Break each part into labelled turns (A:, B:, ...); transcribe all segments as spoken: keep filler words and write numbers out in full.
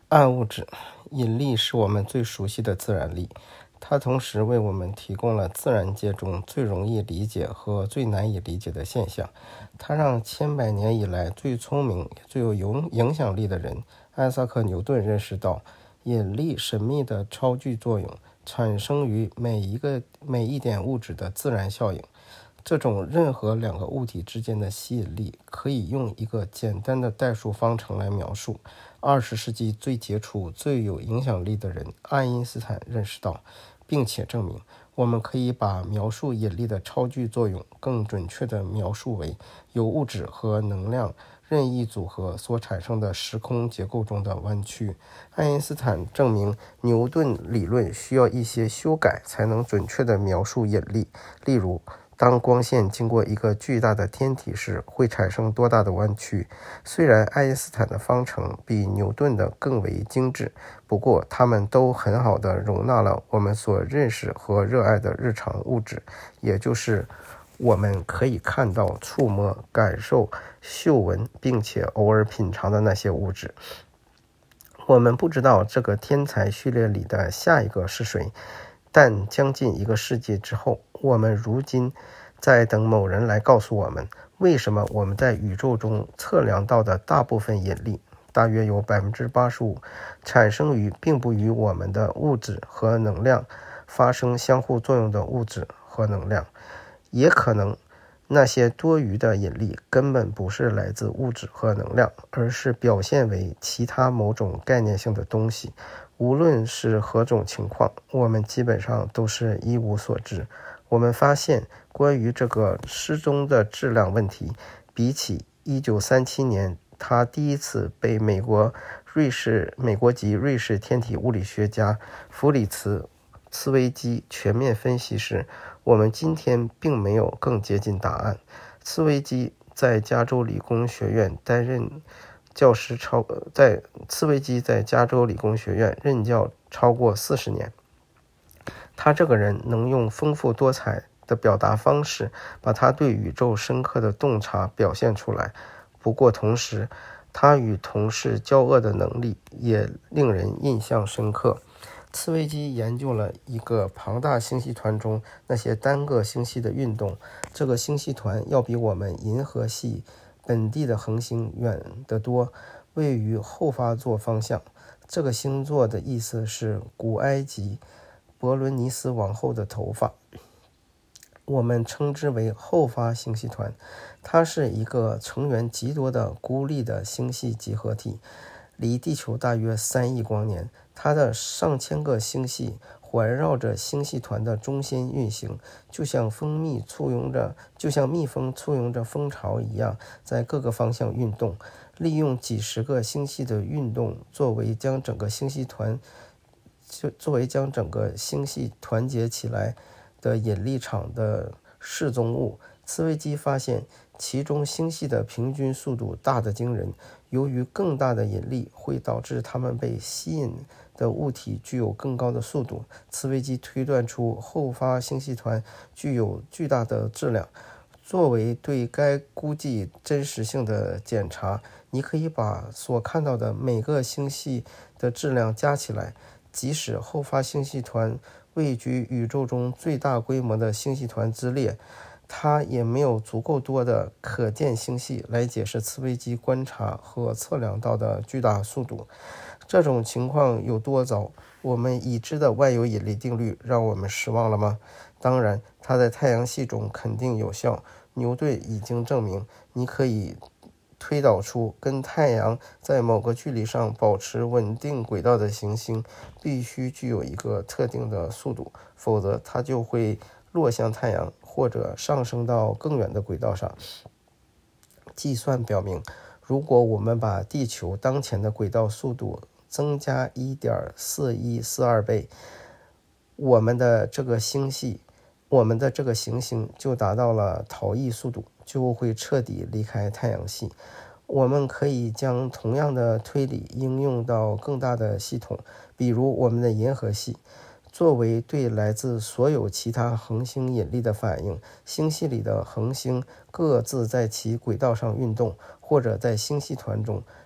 A: 暗物质，引力是我们最熟悉的自然力，它同时为我们提供了自然界中最容易理解和最难以理解的现象。它让千百年以来最聪明也最有影响力的人艾萨克·牛顿认识到，引力神秘的超距作用产生于每一个每一点物质的自然效应。这种任何两个物体之间的吸引力可以用一个简单的代数方程来描述。二十世纪最杰出、最有影响力的人爱因斯坦认识到，并且证明，我们可以把描述引力的超距作用更准确地描述为由物质和能量任意组合所产生的时空结构中的弯曲。爱因斯坦证明牛顿理论需要一些修改才能准确地描述引力，例如当光线经过一个巨大的天体时会产生多大的弯曲。虽然爱因斯坦的方程比牛顿的更为精致，不过它们都很好地容纳了我们所认识和热爱的日常物质，也就是我们可以看到、触摸、感受、嗅闻，并且偶尔品尝的那些物质。我们不知道这个天才序列里的下一个是谁，但将近一个世纪之后，我们如今在等某人来告诉我们，为什么我们在宇宙中测量到的大部分引力，大约有 百分之八十五 产生于并不与我们的物质和能量发生相互作用的物质和能量。也可能那些多余的引力根本不是来自物质和能量，而是表现为其他某种概念性的东西。无论是何种情况，我们基本上都是一无所知。我们发现，关于这个失踪的质量问题，比起一九三七年他第一次被美国瑞士美国籍瑞士天体物理学家弗里茨·茨威基全面分析时，我们今天并没有更接近答案。茨威基在加州理工学院担任教师超在茨威基在加州理工学院任教超过四十年。他这个人能用丰富多彩的表达方式把他对宇宙深刻的洞察表现出来。不过同时，他与同事交恶的能力也令人印象深刻。茨威基研究了一个庞大星系团中那些单个星系的运动，这个星系团要比我们银河系本地的恒星远得多，位于后发座方向。这个星座的意思是古埃及伯伦尼斯王后的头发，我们称之为后发星系团。它是一个成员极多的孤立的星系集合体，离地球大约三亿光年。它的上千个星系环绕着星系团的中心运行，就像蜂蜜簇拥着就像蜜蜂簇拥着蜂巢一样，在各个方向运动。利用几十个星系的运动作为将整个星系团就作为将整个星系团结起来的引力场的示踪物。茨威基发现，其中星系的平均速度大得惊人，由于更大的引力会导致它们被吸引的物体具有更高的速度。茨威基推断出后发星系团具有巨大的质量。作为对该估计真实性的检查，你可以把所看到的每个星系的质量加起来，即使后发星系团位居宇宙中最大规模的星系团之列，它也没有足够多的可见星系来解释茨威基观察和测量到的巨大速度。这种情况有多糟？我们已知的万有引力定律让我们失望了吗？当然，它在太阳系中肯定有效。牛顿已经证明，你可以推导出跟太阳在某个距离上保持稳定轨道的行星必须具有一个特定的速度，否则它就会落向太阳或者上升到更远的轨道上。计算表明，如果我们把地球当前的轨道速度增加 一点四一四二 倍，我们的这个星系我们的这个行星就达到了逃逸速度，就会彻底离开太阳系。我们可以将同样的推理应用到更大的系统，比如我们的银河系。作为对来自所有其他恒星引力的反应，星系里的恒星各自在其轨道上运动，或者在星系团中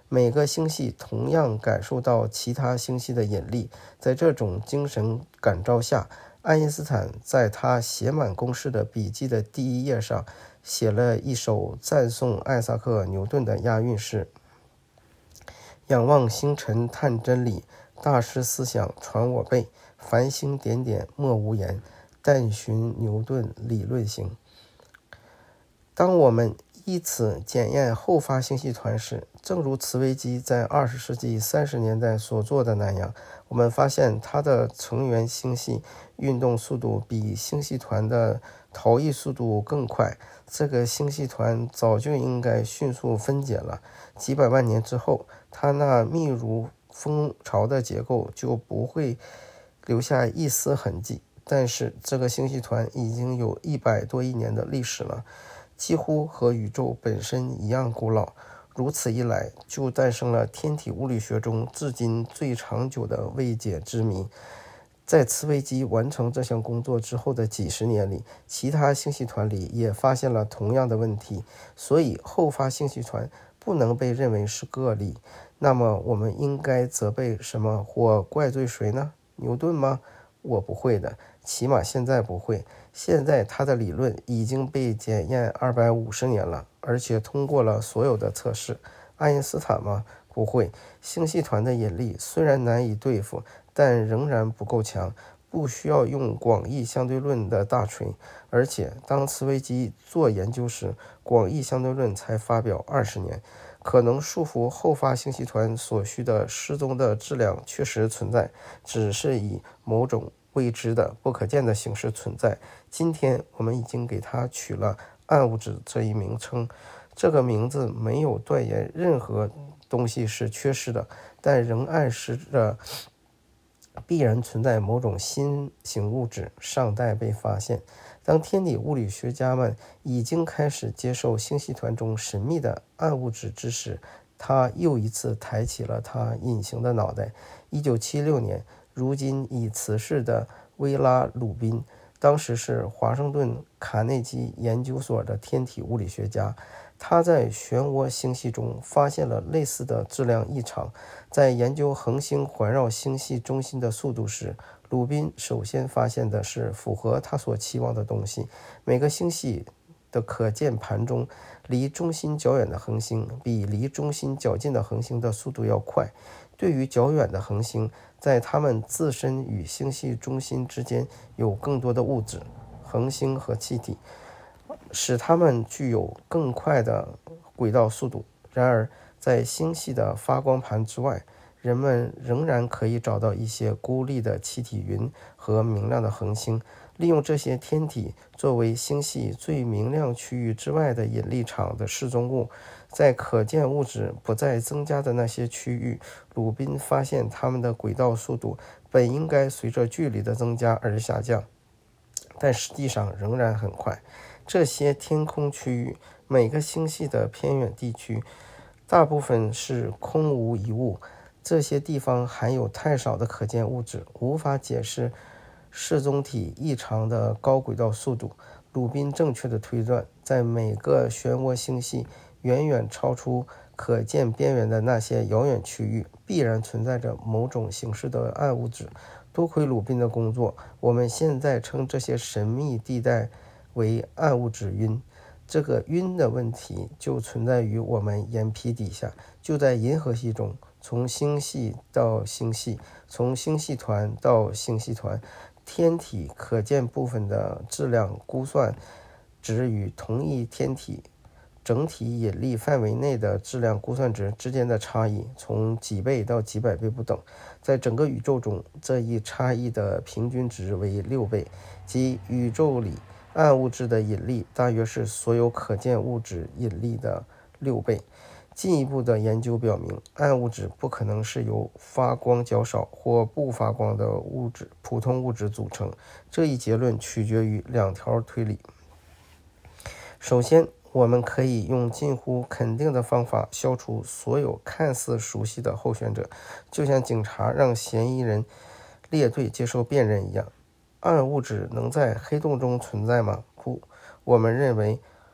A: 每个星系同样感受到其他星系的引力。在这种精神感召下，爱因斯坦在他写满公式的笔记的第一页上写了一首赞颂艾萨克·牛顿的押韵诗：仰望星辰探真理，大师思想传我辈，繁星点点莫无言，但寻牛顿理论行。当我们依此检验后发星系团时，正如茨威基在二十世纪三十年代所做的那样，我们发现它的成员星系运动速度比星系团的逃逸速度更快。这个星系团早就应该迅速分解了，几百万年之后，它那密如蜂巢的结构就不会留下一丝痕迹。但是这个星系团已经有一百多亿年的历史了，几乎和宇宙本身一样古老。如此一来，就诞生了天体物理学中至今最长久的未解之谜。在茨威基完成这项工作之后的几十年里，其他星系团里也发现了同样的问题，所以后发星系团不能被认为是个例。那么我们应该责备什么或怪罪谁呢？牛顿吗？我不会的，起码现在不会。现在他的理论已经被检验二百五十年了，而且通过了所有的测试。爱因斯坦吗？不会。星系团的引力虽然难以对付，但仍然不够强，不需要用广义相对论的大锤。而且当茨威基做研究时，广义相对论才发表二十年，可能束缚后发星系团所需的失踪的质量确实存在，只是以某种未知的不可见的形式存在。今天我们已经给它取了暗物质这一名称，这个名字没有断言任何东西是缺失的，但仍暗示着必然存在某种新型物质尚待被发现。当天体物理学家们已经开始接受星系团中神秘的暗物质之时，他又一次抬起了他隐形的脑袋。一九七六年，如今已辞世的威拉·鲁宾，当时是华盛顿卡内基研究所的天体物理学家，他在漩涡星系中发现了类似的质量异常。在研究恒星环绕星系中心的速度时，鲁宾首先发现的是符合他所期望的东西：每个星系的可见盘中，离中心较远的恒星比离中心较近的恒星的速度要快。对于较远的恒星，在它们自身与星系中心之间有更多的物质、恒星和气体，使它们具有更快的轨道速度。然而，在星系的发光盘之外，人们仍然可以找到一些孤立的气体云和明亮的恒星。利用这些天体作为星系最明亮区域之外的引力场的示踪物，在可见物质不再增加的那些区域，鲁宾发现它们的轨道速度本应该随着距离的增加而下降，但实际上仍然很快。这些天空区域，每个星系的偏远地区，大部分是空无一物。这些地方含有太少的可见物质，无法解释示踪体异常的高轨道速度。鲁宾正确的推断，在每个漩涡星系远远超出可见边缘的那些遥远区域，必然存在着某种形式的暗物质。多亏鲁宾的工作，我们现在称这些神秘地带为暗物质晕。这个晕的问题就存在于我们眼皮底下，就在银河系中，从星系到星系，从星系团到星系团，天体可见部分的质量估算值与同一天体整体引力范围内的质量估算值之间的差异从几倍到几百倍不等。在整个宇宙中，这一差异的平均值为六倍，即宇宙里暗物质的引力大约是所有可见物质引力的六倍。进一步的研究表明，暗物质不可能是由发光较少或不发光的物质普通物质组成。这一结论取决于两条推理。首先，我们可以用近乎肯定的方法消除所有看似熟悉的候选者，就像警察让嫌疑人列队接受辨认一样。暗物质能在黑洞中存在吗？不，我们认为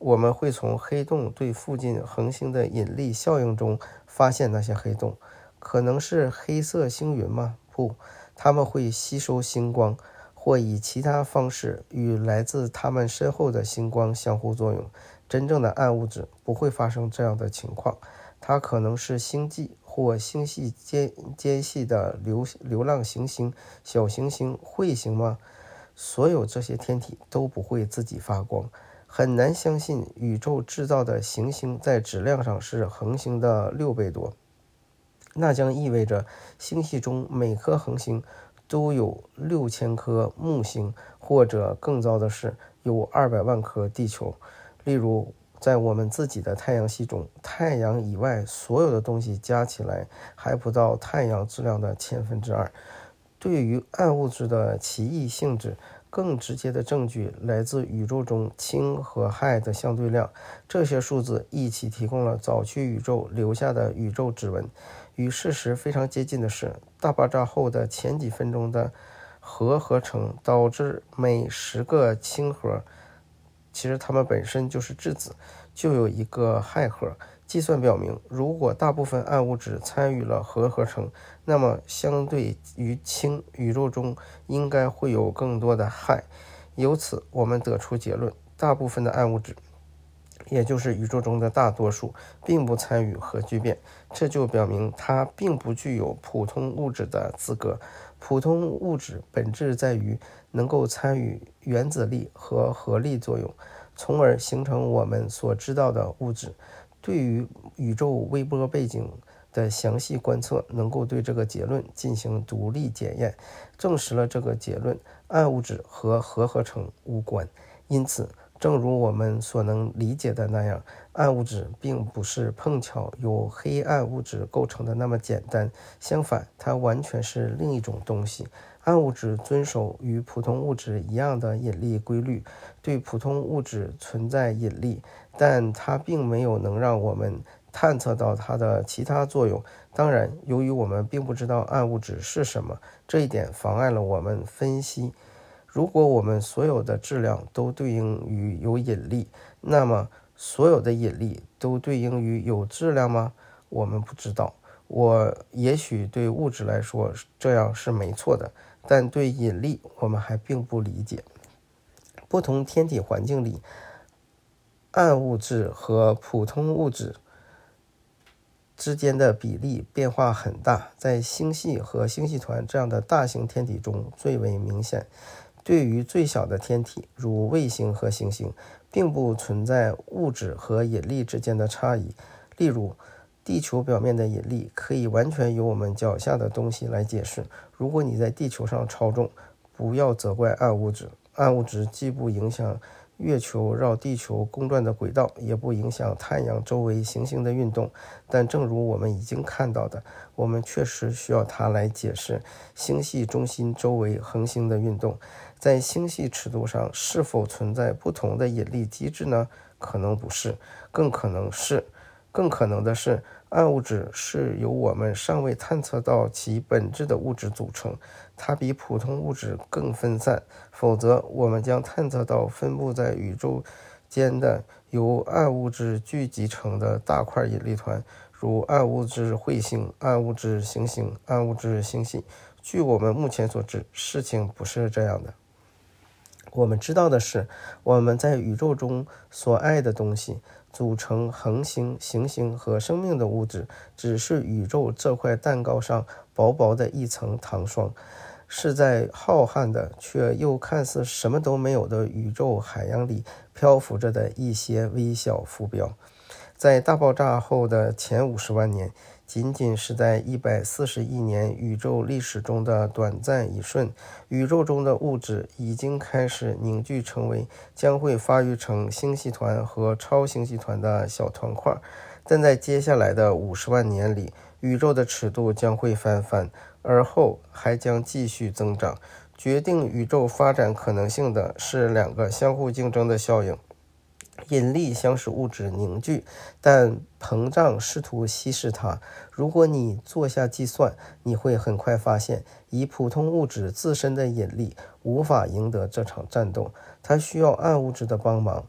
A: 我们会从黑洞对附近恒星的引力效应中发现那些黑洞。可能是黑色星云吗？不，它们会吸收星光，或以其他方式与来自它们身后的星光相互作用。真正的暗物质不会发生这样的情况，它可能是星际或星系间间隙的流流浪行星、小行星、彗星吗？所有这些天体都不会自己发光。很难相信宇宙制造的行星在质量上是恒星的六倍多，那将意味着星系中每颗恒星都有六千颗木星，或者更糟的是有二百万颗地球。例如在我们自己的太阳系中，太阳以外所有的东西加起来还不到太阳质量的千分之二。对于暗物质的奇异性质，更直接的证据来自宇宙中氢和氦的相对量。这些数字一起提供了早期宇宙留下的宇宙指纹。与事实非常接近的是，大爆炸后的前几分钟的核合成导致每十个氢核，其实它们本身就是质子，就有一个氦核。计算表明，如果大部分暗物质参与了核合成，那么相对于氢，宇宙中应该会有更多的氦。由此我们得出结论，大部分的暗物质，也就是宇宙中的大多数，并不参与核聚变。这就表明它并不具有普通物质的资格。普通物质本质在于能够参与原子力和核力作用，从而形成我们所知道的物质。对于宇宙微波背景的详细观测，能够对这个结论进行独立检验，证实了这个结论：暗物质和核合成无关。因此，正如我们所能理解的那样，暗物质并不是碰巧由黑暗物质构成的那么简单，相反，它完全是另一种东西。暗物质遵守与普通物质一样的引力规律，对普通物质存在引力，但它并没有能让我们探测到它的其他作用。当然，由于我们并不知道暗物质是什么，这一点妨碍了我们分析。如果我们所有的质量都对应于有引力，那么所有的引力都对应于有质量吗？我们不知道。我也许对物质来说这样是没错的，但对引力我们还并不理解。不同天体环境里，暗物质和普通物质之间的比例变化很大，在星系和星系团这样的大型天体中最为明显。对于最小的天体，如卫星和行星，并不存在物质和引力之间的差异。例如，地球表面的引力可以完全由我们脚下的东西来解释。如果你在地球上超重，不要责怪暗物质。暗物质既不影响月球绕地球公转的轨道，也不影响太阳周围行星的运动，但正如我们已经看到的，我们确实需要它来解释星系中心周围恒星的运动。在星系尺度上是否存在不同的引力机制呢？可能不是，更可能是更可能的是，暗物质是由我们尚未探测到其本质的物质组成，它比普通物质更分散，否则我们将探测到分布在宇宙间的由暗物质聚集成的大块引力团，如暗物质彗星、暗物质行星、暗物质星系。据我们目前所知，事情不是这样的。我们知道的是，我们在宇宙中所爱的东西，组成恒星、行星和生命的物质，只是宇宙这块蛋糕上薄薄的一层糖霜，是在浩瀚的却又看似什么都没有的宇宙海洋里漂浮着的一些微小浮标。在大爆炸后的前五十万年，仅仅是在一百四十亿年宇宙历史中的短暂一瞬，宇宙中的物质已经开始凝聚成为将会发育成星系团和超星系团的小团块。但在接下来的五十万年里，宇宙的尺度将会翻番，而后还将继续增长。决定宇宙发展可能性的是两个相互竞争的效应。引力想使物质凝聚，但膨胀试图稀释它。如果你做下计算，你会很快发现，以普通物质自身的引力无法赢得这场战斗，它需要暗物质的帮忙。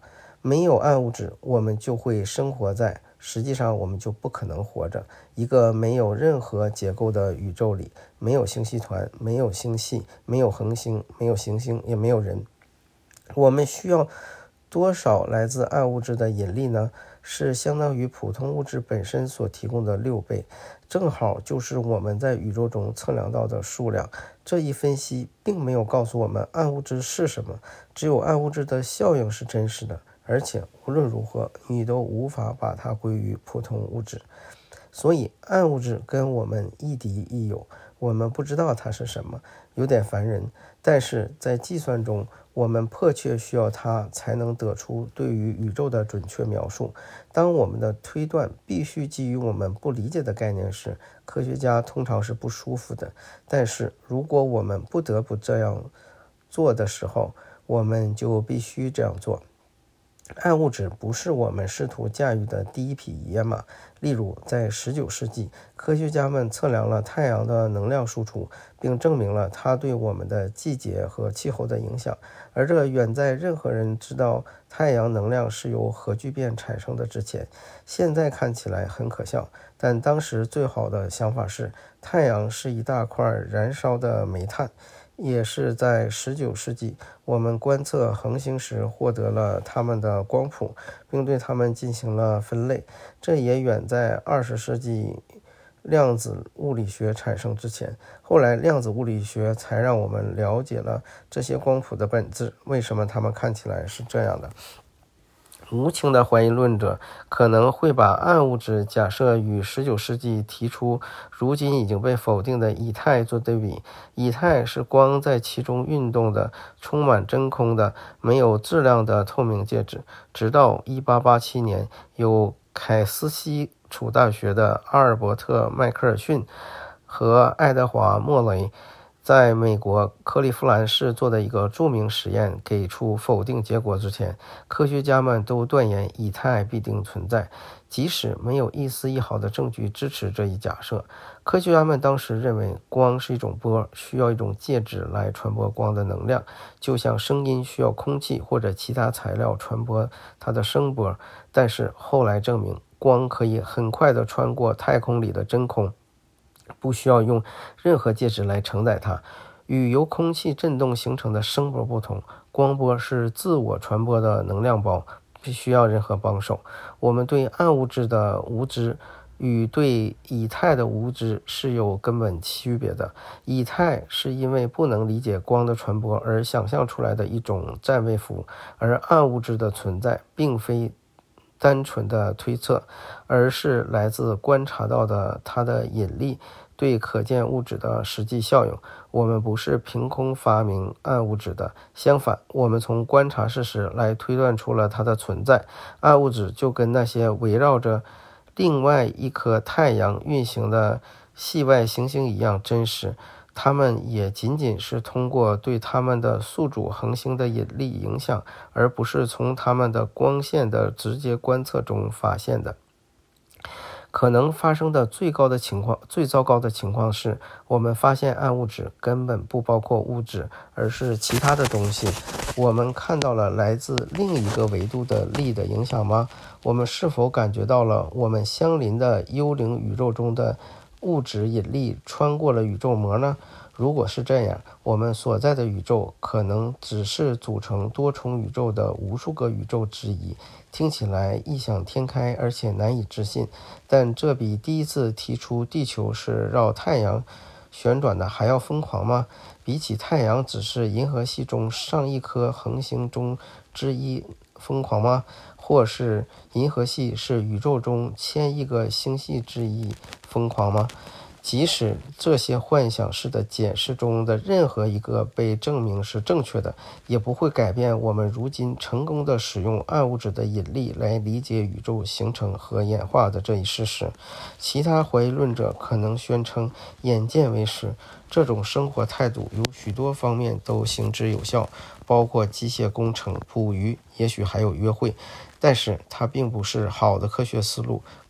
A: 没有暗物质，我们就会生活在，实际上我们就不可能活着，一个没有任何结构的宇宙里，没有星系团，没有星系，没有恒星，没有行星，也没有人。我们需要多少来自暗物质的引力呢？是相当于普通物质本身所提供的六倍，正好就是我们在宇宙中测量到的数量。这一分析并没有告诉我们暗物质是什么，只有暗物质的效应是真实的，而且无论如何你都无法把它归于普通物质。所以暗物质跟我们亦敌亦友，我们不知道它是什么，有点烦人，但是在计算中我们迫切需要它才能得出对于宇宙的准确描述。当我们的推断必须基于我们不理解的概念时，科学家通常是不舒服的。但是如果我们不得不这样做的时候，我们就必须这样做。暗物质不是我们试图驾驭的第一匹野马。例如在十九世纪，科学家们测量了太阳的能量输出，并证明了它对我们的季节和气候的影响，而这远在任何人知道太阳能量是由核聚变产生的之前。现在看起来很可笑，但当时最好的想法是太阳是一大块燃烧的煤炭。也是在十九世纪，我们观测恒星时获得了它们的光谱，并对它们进行了分类。这也远在二十世纪量子物理学产生之前。后来量子物理学才让我们了解了这些光谱的本质，为什么它们看起来是这样的。无情的怀疑论者可能会把暗物质假设与十九世纪提出如今已经被否定的以太做对比。以太是光在其中运动的充满真空的没有质量的透明介质。直到一八八七年，有凯斯西楚大学的阿尔伯特·迈克尔逊和爱德华·莫雷在美国克利夫兰市做的一个著名实验给出否定结果之前，科学家们都断言以太必定存在，即使没有一丝一毫的证据支持这一假设。科学家们当时认为光是一种波，需要一种介质来传播光的能量，就像声音需要空气或者其他材料传播它的声波。但是后来证明，光可以很快地穿过太空里的真空，不需要用任何介质来承载它。与由空气振动形成的声波不同，光波是自我传播的能量包，不需要任何帮手。我们对暗物质的无知与对以太的无知是有根本区别的。以太是因为不能理解光的传播而想象出来的一种占位符，而暗物质的存在并非单纯的推测，而是来自观察到的它的引力对可见物质的实际效应。我们不是凭空发明暗物质的，相反，我们从观察事实来推断出了它的存在。暗物质就跟那些围绕着另外一颗太阳运行的系外行星一样真实，它们也仅仅是通过对它们的宿主恒星的引力影响，而不是从它们的光线的直接观测中发现的。可能发生的最高的情况，最糟糕的情况是，我们发现暗物质根本不包括物质，而是其他的东西。我们看到了来自另一个维度的力的影响吗？我们是否感觉到了我们相邻的幽灵宇宙中的物质引力穿过了宇宙膜呢？如果是这样，我们所在的宇宙可能只是组成多重宇宙的无数个宇宙之一。听起来异想天开，而且难以置信，但这比第一次提出地球是绕太阳旋转的还要疯狂吗？比起太阳只是银河系中上亿颗恒星中之一疯狂吗？或是银河系是宇宙中千亿个星系之一疯狂吗？即使这些幻想式的解释中的任何一个被证明是正确的，也不会改变我们如今成功的使用暗物质的引力来理解宇宙形成和演化的这一事实。其他怀疑论者可能宣称眼见为实，这种生活态度有许多方面都行之有效，包括机械工程、捕鱼，也许还有约会。但是它并不是好的科学思路。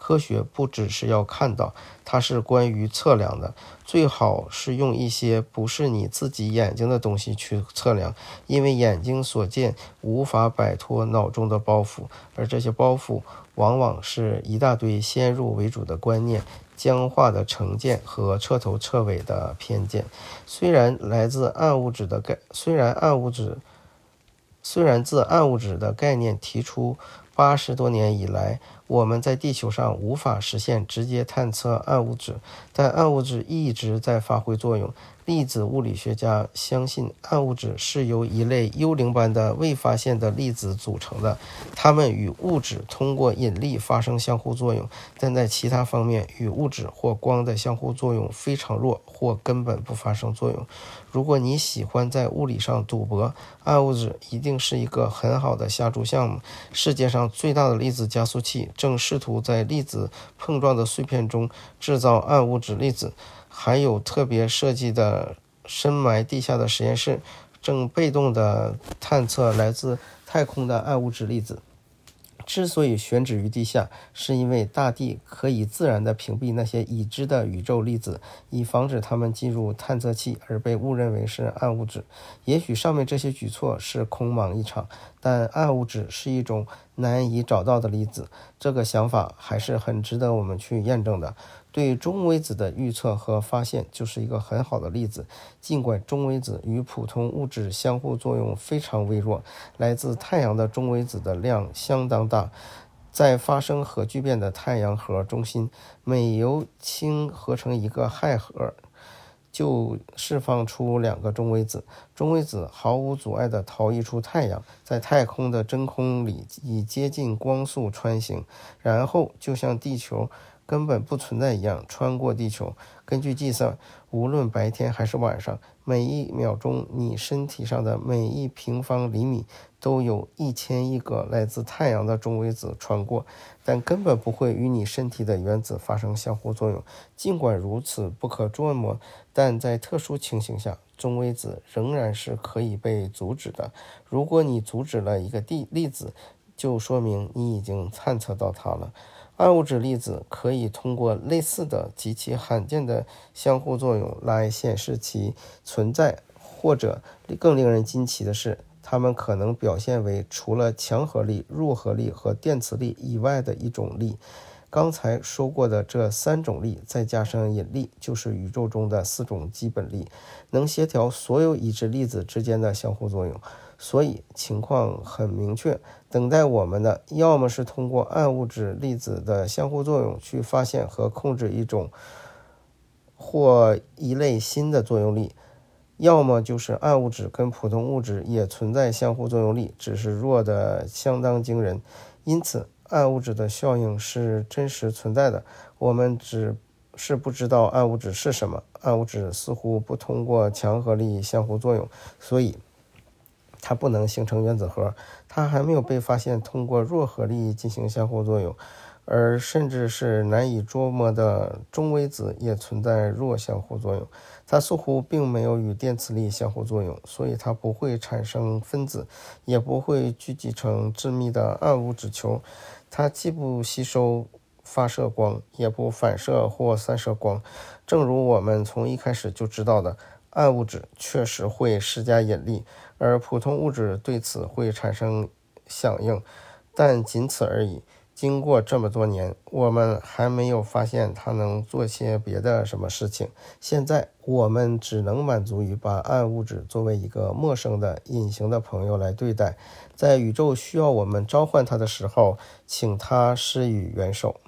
A: 科学不只是要看到，它是关于测量的，最好是用一些不是你自己眼睛的东西去测量，因为眼睛所见无法摆脱脑中的包袱，而这些包袱往往是一大堆先入为主的观念、僵化的成见和彻头彻尾的偏见。虽然来自暗物质的概，虽然暗物质，虽然自暗物质的概念提出八十多年以来，我们在地球上无法实现直接探测暗物质，但暗物质一直在发挥作用。粒子物理学家相信暗物质是由一类幽灵般的未发现的粒子组成的，它们与物质通过引力发生相互作用，但在其他方面与物质或光的相互作用非常弱或根本不发生作用。如果你喜欢在物理上赌博，暗物质一定是一个很好的下注项目。世界上最大的粒子加速器正试图在粒子碰撞的碎片中制造暗物质粒子，还有特别设计的深埋地下的实验室正被动地探测来自太空的暗物质粒子。之所以选址于地下，是因为大地可以自然地屏蔽那些已知的宇宙粒子，以防止它们进入探测器而被误认为是暗物质。也许上面这些举措是空忙一场，但暗物质是一种难以找到的粒子，这个想法还是很值得我们去验证的。对中微子的预测和发现就是一个很好的例子。尽管中微子与普通物质相互作用非常微弱，来自太阳的中微子的量相当大。在发生核聚变的太阳核中心，每由氢合成一个氦核，就释放出两个中微子，中微子毫无阻碍地逃逸出太阳，在太空的真空里以接近光速穿行，然后就像地球根本不存在一样穿过地球。根据计算，无论白天还是晚上，每一秒钟你身体上的每一平方厘米都有一千亿个来自太阳的中微子穿过，但根本不会与你身体的原子发生相互作用。尽管如此不可捉摸，但在特殊情形下，中微子仍然是可以被阻止的。如果你阻止了一个粒子，就说明你已经探测到它了。暗物质粒子可以通过类似的极其罕见的相互作用来显示其存在，或者更令人惊奇的是，它们可能表现为除了强核力、弱核力和电磁力以外的一种力。刚才说过的这三种力再加上引力，就是宇宙中的四种基本力，能协调所有已知粒子之间的相互作用。所以情况很明确，等待我们的要么是通过暗物质粒子的相互作用去发现和控制一种或一类新的作用力，要么就是暗物质跟普通物质也存在相互作用力，只是弱的相当惊人。因此暗物质的效应是真实存在的，我们只是不知道暗物质是什么。暗物质似乎不通过强核力相互作用，所以它不能形成原子核。它还没有被发现通过弱核力进行相互作用，而甚至是难以捉摸的中微子也存在弱相互作用。它似乎并没有与电磁力相互作用，所以它不会产生分子，也不会聚集成致密的暗物质球。它既不吸收发射光，也不反射或散射光。正如我们从一开始就知道的，暗物质确实会施加引力，而普通物质对此会产生响应，但仅此而已。经过这么多年，我们还没有发现它能做些别的什么事情。现在我们只能满足于把暗物质作为一个陌生的隐形的朋友来对待，在宇宙需要我们召唤它的时候，请它施予援手。